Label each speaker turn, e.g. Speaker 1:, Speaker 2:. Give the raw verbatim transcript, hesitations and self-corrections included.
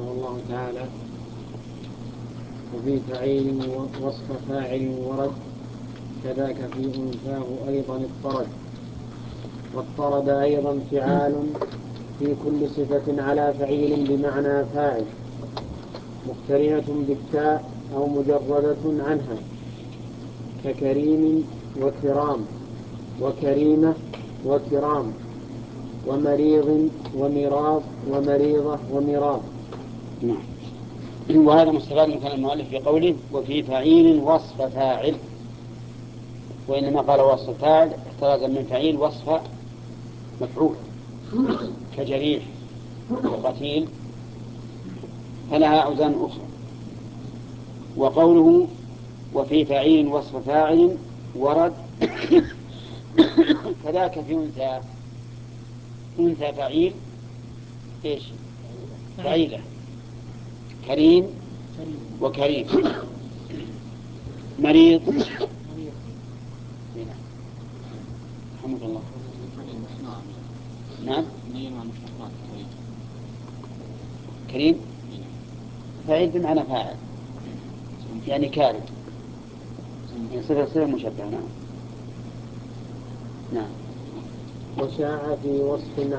Speaker 1: رحمه الله تعالى: وفي فعيل وصف فاعل ورد كذاك في أنثاه أيضا اضطرد. واضطرد أيضا فعال في كل صفة على فعيل بمعنى فاعل مقترنة بالتاء أو مجردة عنها، ككريم وكرام وكريمة وكرام ومريض ومراض ومريضة ومراض.
Speaker 2: نعم. وهذا مستفاد من كلام المؤلف في قوله وفي فعيل وصف فاعل، وإنما قال وصف فاعل احترازا من فعيل وصف مفعول كجريح وقتيل، فلها أوزان أخرى. وقوله وفي فعيل وصف فاعل ورد كذاك في أنثى أنثى فعيل إيش؟ فعيلة كريم وكريم مريض الحمد لله. نعم كريم فعيل بمعنى فاعل يعني كارم، صفة صفة مشبهة. نعم.
Speaker 1: وشاع في وصف